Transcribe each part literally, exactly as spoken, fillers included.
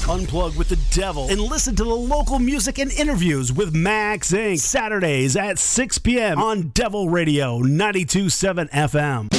Unplug with the devil and listen to the local music and interviews with Max Incorporated. Saturdays at six p.m. on Devil Radio ninety-two point seven F M.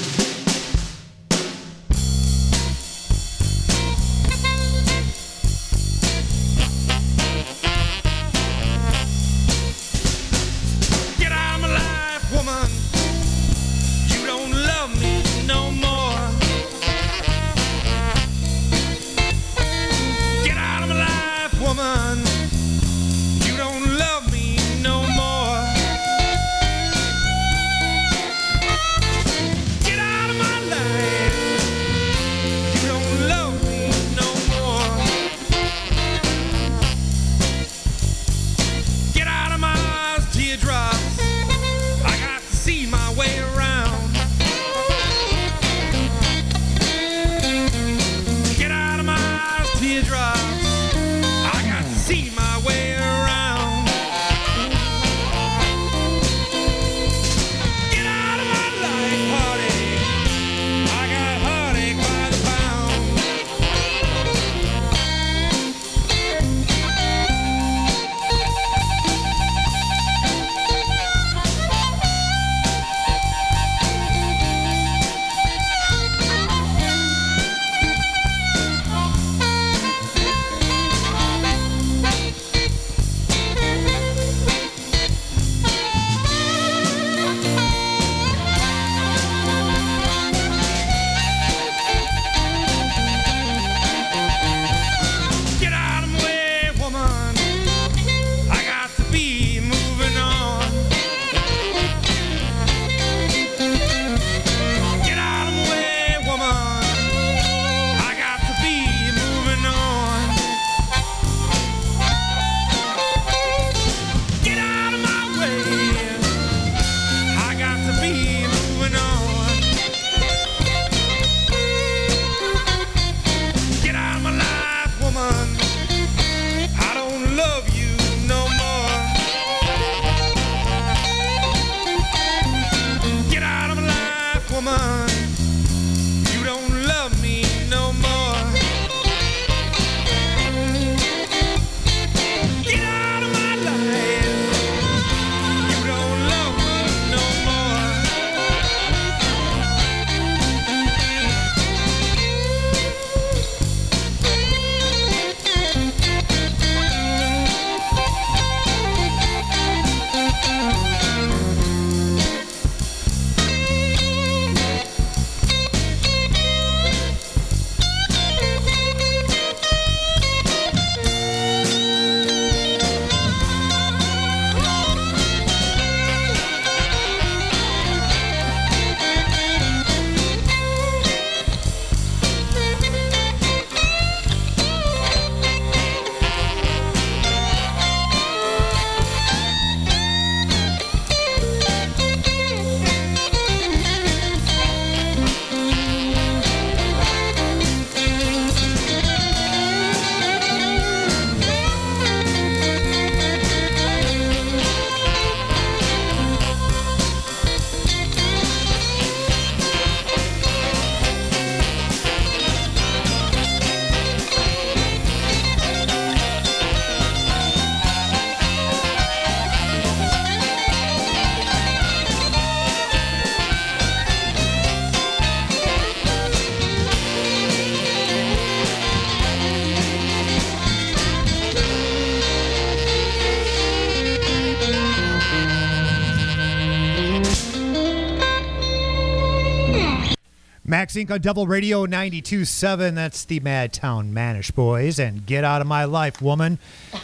Max Incorporated on Devil Radio ninety-two point seven. That's the Madtown Manish Boys and Get Out of My Life, Woman.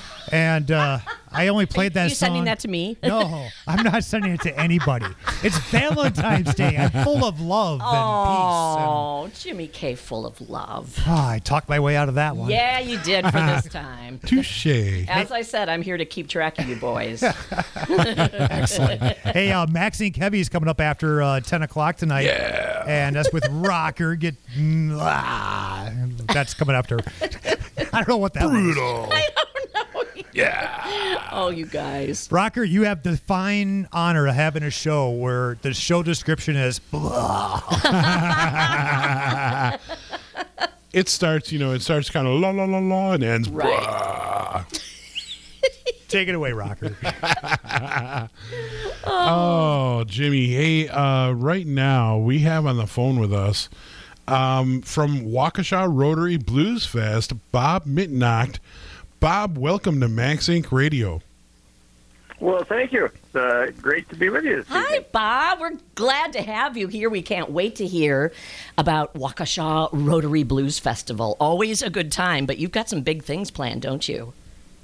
And uh, I only played that Are you song. sending that to me? No, I'm not sending it to anybody. It's Valentine's Day. I'm full of love and oh, peace. Oh, Jimmy K. full of love. And, oh, I talked my way out of that one. Yeah, you did for this time. Touche. As I said, I'm here to keep track of you boys. Excellent. Hey, uh, Max Incorporated Heavy is coming up after uh, ten o'clock tonight. Yeah. And that's with Rocker. Get mm, ah, That's coming after. I don't know what that Brutal. was. I don't know. Yeah. Oh, you guys. Rocker, you have the fine honor of having a show where the show description is blah. it starts, you know, it starts kind of la la la la and ends. Right. Blah. Take it away, Rocker. Oh, Jimmy. Hey, uh, right now we have on the phone with us um, from Waukesha Rotary Blues Fest, Bob Mitnacht. Bob, welcome to Max Incorporated. Radio. Well, thank you. It's uh, great to be with you this Hi, evening. Bob. We're glad to have you here. We can't wait to hear about Waukesha Rotary Blues Festival. Always a good time, but you've got some big things planned, don't you?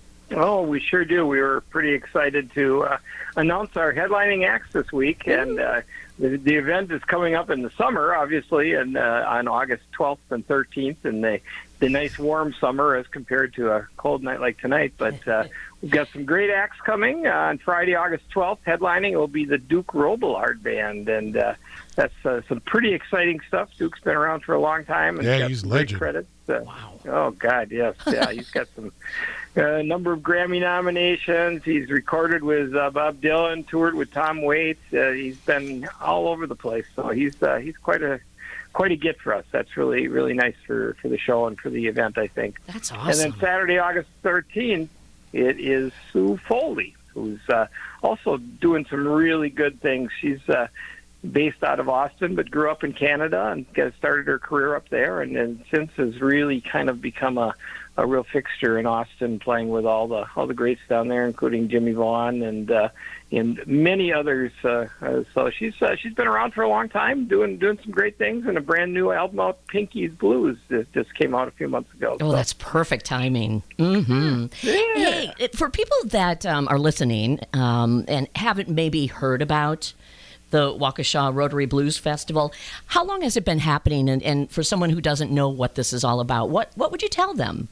Oh, we sure do. We were pretty excited to uh, announce our headlining acts this week, and uh, the, the event is coming up in the summer, obviously, and uh, on August twelfth and thirteenth, and the the nice warm summer as compared to a cold night like tonight. But uh, we've got some great acts coming uh, on Friday, August twelfth. Headlining will be the Duke Robillard Band, and uh, that's uh, some pretty exciting stuff. Duke's been around for a long time, and Yeah, got he's some great legend. credits. Uh, Wow. Oh God, yes, yeah, he's got some a uh, number of Grammy nominations. He's recorded with uh, Bob Dylan, toured with Tom Waits. Uh, he's been all over the place, so he's uh, he's quite a quite a gift for us. That's really really nice for, for the show and for the event, I think. That's And awesome. then Saturday, August thirteenth, it is Sue Foley, who's uh, also doing some really good things. She's uh, based out of Austin, but grew up in Canada and got started her career up there, and, and since has really kind of become a, a real fixture in Austin, playing with all the all the greats down there, including Jimmy Vaughn and uh, and many others. Uh, uh, so she's uh, she's been around for a long time, doing doing some great things, and a brand new album out, Pinky's Blues, that just came out a few months ago. Oh, So- that's perfect timing. Mm-hmm. Hey, it- for people that um, are listening um, and haven't maybe heard about the Waukesha Rotary Blues Festival, how long has it been happening? And, and for someone who doesn't know what this is all about, what, what would you tell them?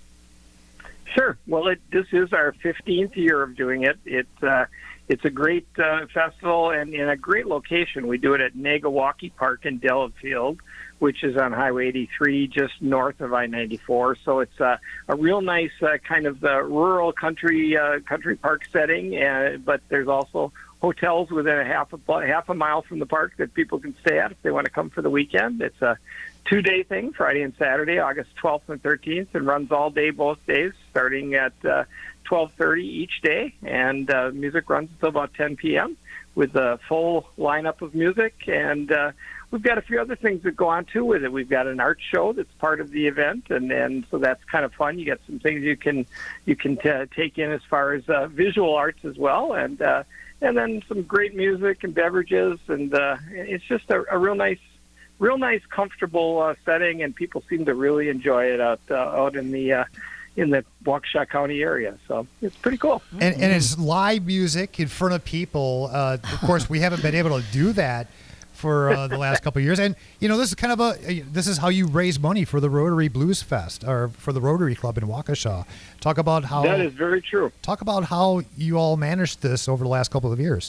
Sure. Well, it, this is our fifteenth year of doing it. It's uh, it's a great uh, festival and in a great location. We do it at Nagawaki Park in Delafield, which is on Highway eighty-three, just north of I ninety-four. So it's uh, a real nice uh, kind of the rural country uh, country park setting. Uh, but there's also hotels within a half a half a mile from the park that people can stay at if they want to come for the weekend. It's a two-day thing, Friday and Saturday, August twelfth and thirteenth, and runs all day both days, starting at uh, twelve thirty each day, and uh, music runs until about ten p.m. with a full lineup of music, and uh, we've got a few other things that go on too with it. We've got an art show that's part of the event, and, and so that's kind of fun. You get some things you can you can t- take in as far as uh, visual arts as well, and uh, and then some great music and beverages, and uh, it's just a, a real nice. Real nice, comfortable uh, setting, and people seem to really enjoy it out uh, out in the uh, in the Waukesha County area. So it's pretty cool. And, and it's live music in front of people. Uh, of course, we haven't been able to do that for uh, the last couple of years. And you know, this is kind of a this is how you raise money for the Rotary Blues Fest or for the Rotary Club in Waukesha. Talk about how That is very true. talk about how you all managed this over the last couple of years.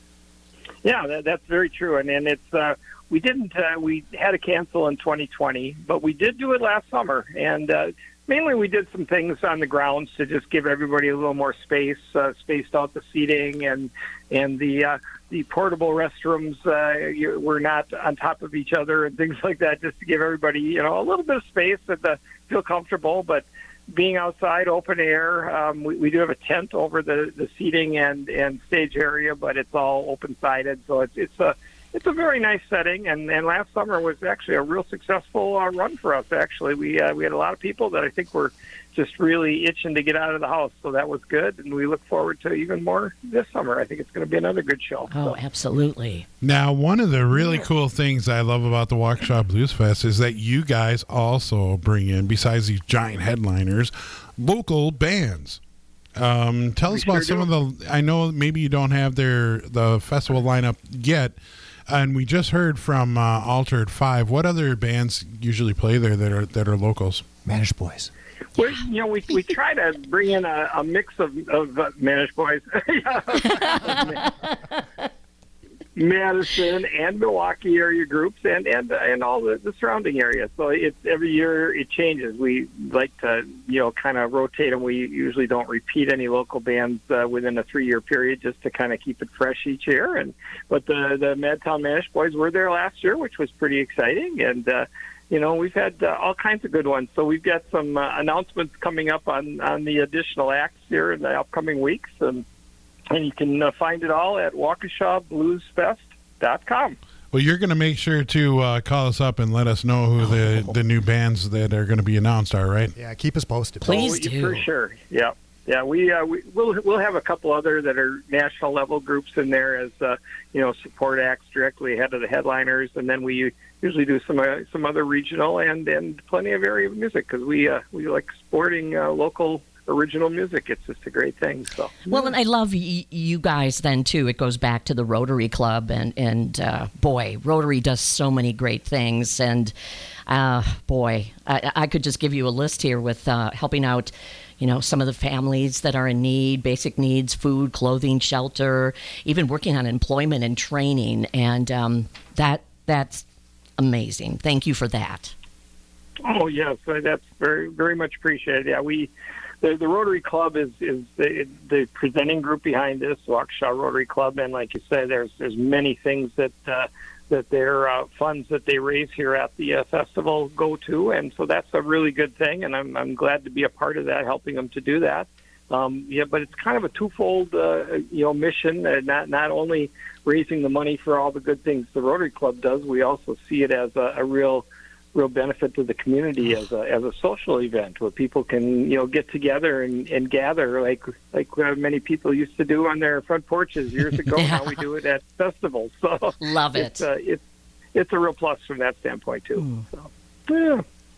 Yeah, that, that's very true. And and it's uh, we didn't uh, we had to cancel in twenty twenty, but we did do it last summer, and uh, mainly we did some things on the grounds to just give everybody a little more space, uh, spaced out the seating, and and the uh, the portable restrooms uh, you- were not on top of each other and things like that, just to give everybody you know a little bit of space and to feel comfortable, but. Being outside, open air, um, we, we do have a tent over the, the seating and, and stage area, but it's all open-sided, so it's it's a it's a very nice setting. And, and last summer was actually a real successful uh, run for us. Actually, we uh, we had a lot of people that I think were just really itching to get out of the house, so that was good. And we look forward to even more this summer. I think it's going to be another good show. Oh, So. absolutely. Now, one of the really cool things I love about the Waukesha Blues Fest is that you guys also bring in, besides these giant headliners, local bands. Um, tell We us about sure some do. of the. I know maybe you don't have their the festival lineup yet, and we just heard from uh, Altered Five. What other bands usually play there that are that are locals? Manish Boys. We, you know, we we try to bring in a, a mix of of uh, Manish Boys, Madison and Milwaukee area groups, and and and all the, the surrounding areas. So it's every year it changes. We like to you know kind of rotate them. We usually don't repeat any local bands uh, within a three year period, just to kind of keep it fresh each year. And but the the Madtown Manish Boys were there last year, which was pretty exciting, and. Uh, you know, we've had uh, all kinds of good ones. So we've got some uh, announcements coming up on, on the additional acts here in the upcoming weeks. And, and you can uh, find it all at Waukesha Blues Fest dot com. Well, you're going to make sure to uh, call us up and let us know who the, the new bands that are going to be announced are, right? Yeah, keep us posted. Please Oh, do. For sure. Yeah. Yeah, we uh, we we'll we'll have a couple other that are national level groups in there as uh, you know, support acts directly ahead of the headliners, and then we usually do some uh, some other regional and, and plenty of area music because we uh, we like supporting uh, local original music. It's just a great thing. So Well, and I love y- you guys then, too. It goes back to the Rotary Club, and, and uh, boy, Rotary does so many great things. And, uh, boy, I, I could just give you a list here with uh, helping out, you know, some of the families that are in need, basic needs, food, clothing, shelter, even working on employment and training. And um, that that's amazing. Thank you for that. Oh yes, uh, that's very very much appreciated. Yeah, we the, the Rotary Club is is the, the presenting group behind this, Waukesha Rotary Club, and like you say, there's there's many things that uh, that their uh, funds that they raise here at the uh, festival go to, and so that's a really good thing, and I'm I'm glad to be a part of that, helping them to do that. Um, yeah, but it's kind of a twofold uh, you know mission, uh, not not only raising the money for all the good things the Rotary Club does, we also see it as a, a real real benefit to the community as a as a social event where people can you know get together and, and gather like like uh, many people used to do on their front porches years ago. Yeah. Now we do it at festivals. So Love it. It's, uh, it's it's a real plus from that standpoint too. Mm. So, yeah.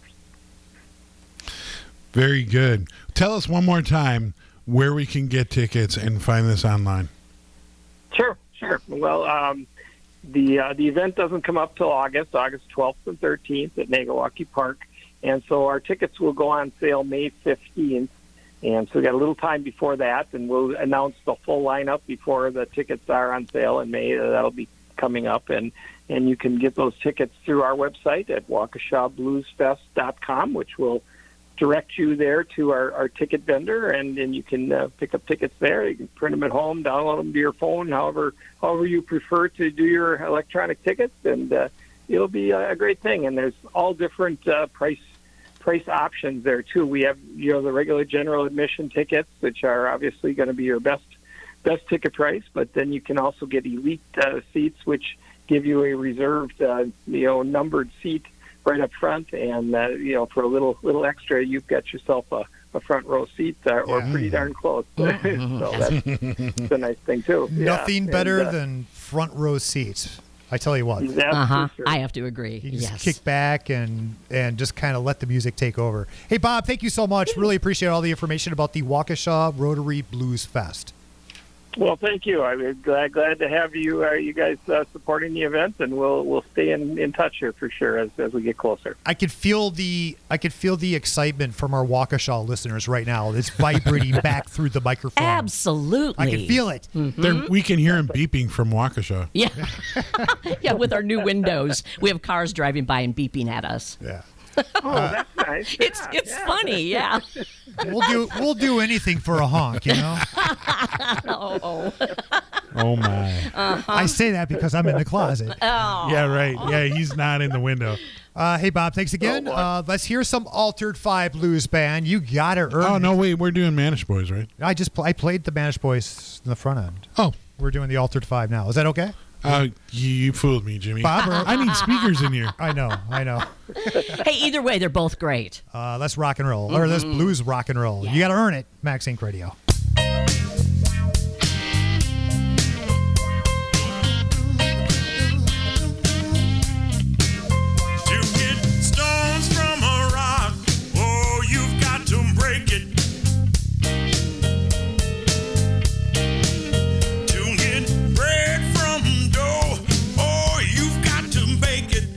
Very good. Tell us one more time where we can get tickets and find this online. Sure, sure. Well, um, the uh, the event doesn't come up till August, August twelfth and thirteenth at Nagawaki Park, and so our tickets will go on sale May fifteenth, and so we got a little time before that, and we'll announce the full lineup before the tickets are on sale in May. That'll be coming up, and, and you can get those tickets through our website at Waukesha Blues Fest dot com, which will direct you there to our, our ticket vendor, and, and you can uh, pick up tickets there. You can print them at home, download them to your phone, however however you prefer to do your electronic tickets, and uh, it'll be a great thing. And there's all different uh, price price options there too. We have you know the regular general admission tickets, which are obviously going to be your best best ticket price, but then you can also get elite uh, seats, which give you a reserved uh, you know numbered seat right up front, and uh, you know for a little little extra, you've got yourself a, a front row seat, uh, or Yeah. pretty darn close. So that's, that's a nice thing too. Yeah. Nothing better And, uh, than front row seats. I tell you what. that's Uh-huh. for sure. I have to agree. You just Yes. kick back and and just kind of let the music take over. Hey, Bob, thank you so much. Really appreciate all the information about the Waukesha Rotary Blues Fest. Well, thank you. I'm glad glad to have you uh, you guys uh, supporting the event, and we'll we'll stay in, in touch here for sure as, as we get closer. I could feel the I could feel the excitement from our Waukesha listeners right now. It's vibrating back through the microphone. Absolutely. I can feel it. There, we can hear him beeping from Waukesha. Yeah. Yeah, with our new windows. We have cars driving by and beeping at us. Yeah. Oh, that's nice. It's Yeah, it's yeah. funny, yeah. We'll do we'll do anything for a honk, you know. Oh, oh. Oh, my. I say that because I'm in the closet. Yeah, right. Yeah, he's not in the window. Uh, hey, Bob, thanks again. Oh, boy. Uh, let's hear some Altered Five Blues Band. You gotta earn Oh, it. no, wait. We're doing Manish Boys, right? I just pl- I played the Manish Boys in the front end. Oh, We're doing the Altered Five now. Is that okay? uh, you, you fooled me, Jimmy. Bob, or- I need speakers in here. I know, I know. Hey, either way, they're both great. Uh, let's rock and roll, or let's blues rock and roll. You got to earn it. Max Inc Radio. To get stones from a rock, oh, you've got to break it. To get bread from dough, oh, you've got to bake it.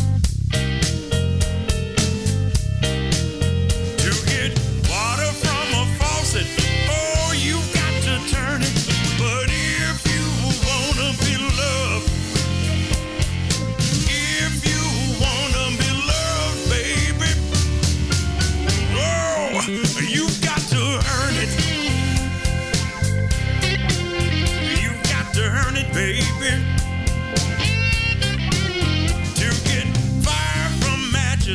To get water from a faucet, oh, you've got to turn it. But if you wanna be loved, if you wanna be loved, baby, oh, you've got to earn it. You've got to earn it, baby. To get fire from matches,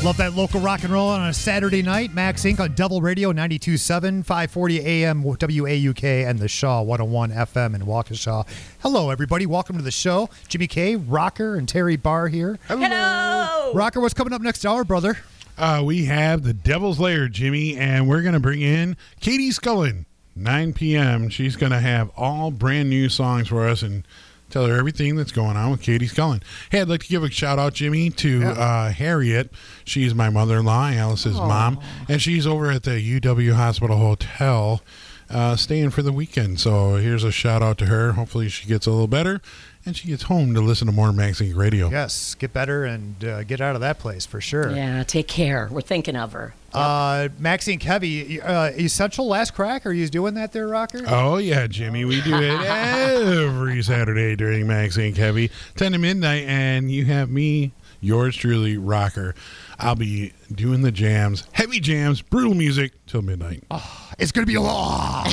Love that local rock and roll on a Saturday night. Max Incorporated on Devil Radio ninety-two point seven, five forty A M W A U K, and the Shaw one oh one F M in Waukesha. Hello, everybody. Welcome to the show. Jimmy K, Rocker, and Terry Barr here. Hello. Rocker, what's coming up next hour, brother? Uh, we have the Devil's Lair, Jimmy, and we're going to bring in Katie Scullin, nine p.m. She's going to have all brand new songs for us and tell her everything that's going on with Katie Scullin. Hey, I'd like to give a shout out, Jimmy, to Yeah. uh, Harriet. She's my mother-in-law, Alice's mom, and she's over at the U W Hospital Hotel uh, staying for the weekend. So here's a shout out to her. Hopefully she gets a little better and she gets home to listen to more Max Inc Radio. Yes, get better and uh, get out of that place for sure. Yeah, take care. We're thinking of her. Uh, Max Incorporated Heavy, uh, Essential Last Crack, are you doing that there, Rocker? Oh, yeah, Jimmy. We do it every Saturday during Max Inc Heavy, ten to midnight, and you have me, yours truly, Rocker. I'll be doing the jams, heavy jams, brutal music till midnight. Oh, it's going to be a lot.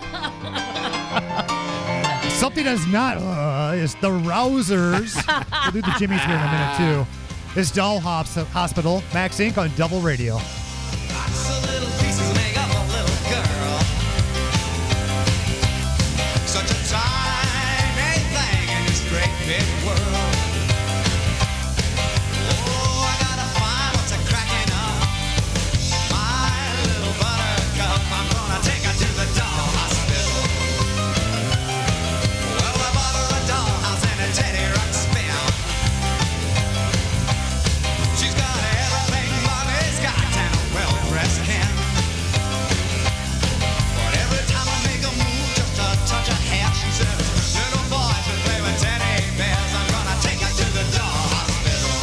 Something that's not uh, is the Rousers. We'll do the Jimmys here in a minute, too. It's Doll Hops Hospital, Max Incorporated on Double Radio. Lots of little pieces make up a little girl. Such a tiny thing in this great big world. Oh, I gotta find what's a cracking up. My little buttercup, I'm gonna take her to the doll hospital. Well, I bought her a dollhouse and a teddy ruck spin. She's got everything mommy's got and a well-dressed can. But every time I make a move, just a touch of hair, she says, little boy should play with teddy bears. I'm gonna take her to the doll hospital.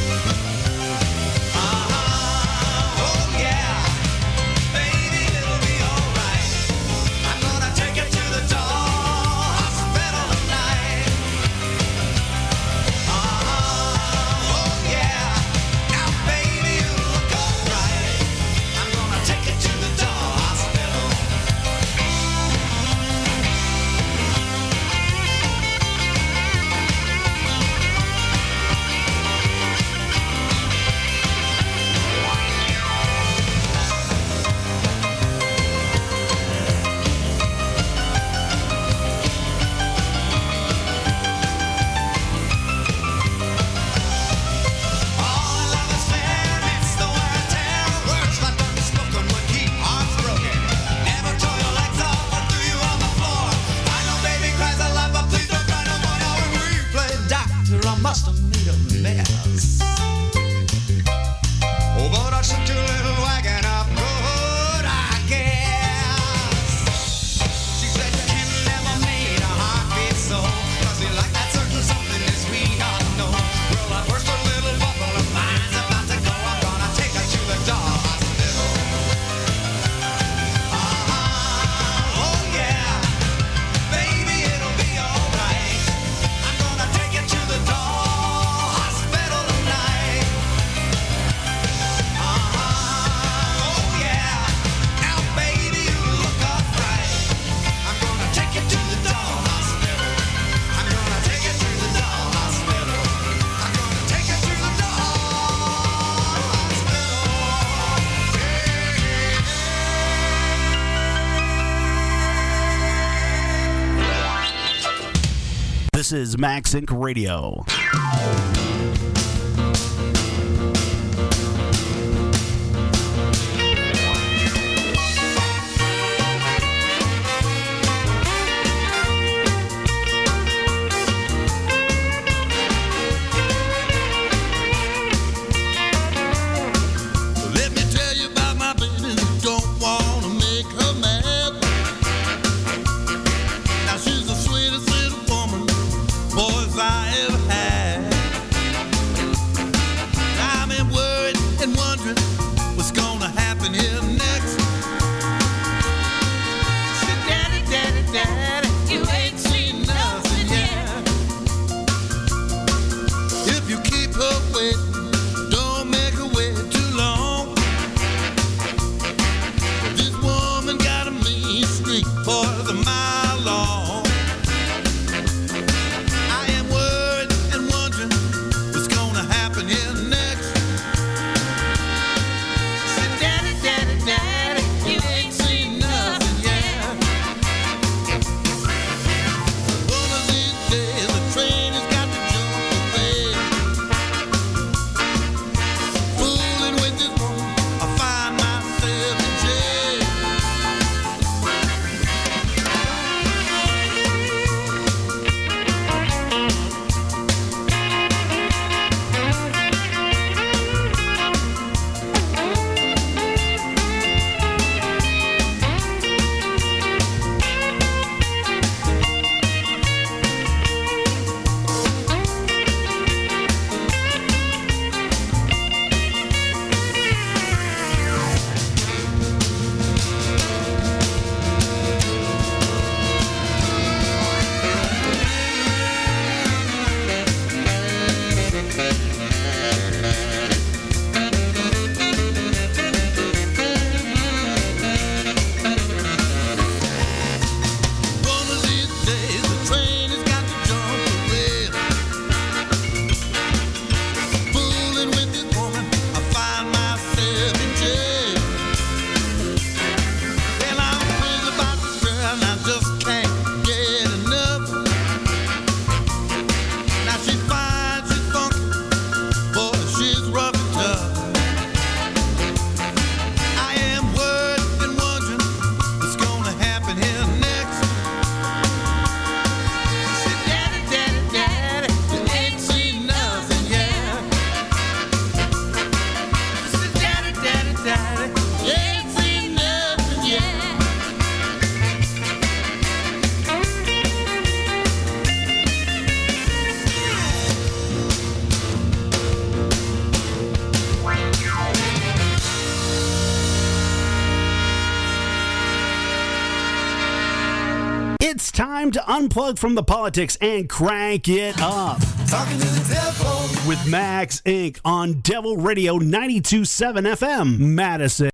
Uh-huh, oh yeah, baby, it'll be alright. I'm gonna take her to the doll hospital tonight. Uh-huh, oh yeah, now baby, you look alright. I'm gonna take her to the doll hospital. All I love is fair, it's the wear and tear. Words left unspoken would keep hearts broken. Never tore your legs off or threw you on the floor. I know baby cries a lot, but please don't cry no more. Now when we played doctor, I must have made a mess. Oh, but I took your little wagon up good, I guess. She said you can never make a heart beat so. Cause you like that certain something that sweetheart know. Well, I burst a little bubble of mine's about to go. I'm gonna take her to the doll hospital. Uh-huh, oh yeah, baby, it'll be alright. I'm gonna take you to the doll hospital tonight. Uh-huh, oh yeah, now baby, you look alright. I'm gonna take you to the doll hospital. I'm gonna take you to the doll hospital. I'm gonna take you to the doll hospital. This is Max Incorporated Radio. Let me tell you about my baby who don't wanna make her mad. Now she's the sweetest little woman boys I ever had. time to unplug from the politics and crank it up. Talking to the telephone. With Max Incorporated on Devil Radio ninety-two point seven F M, Madison.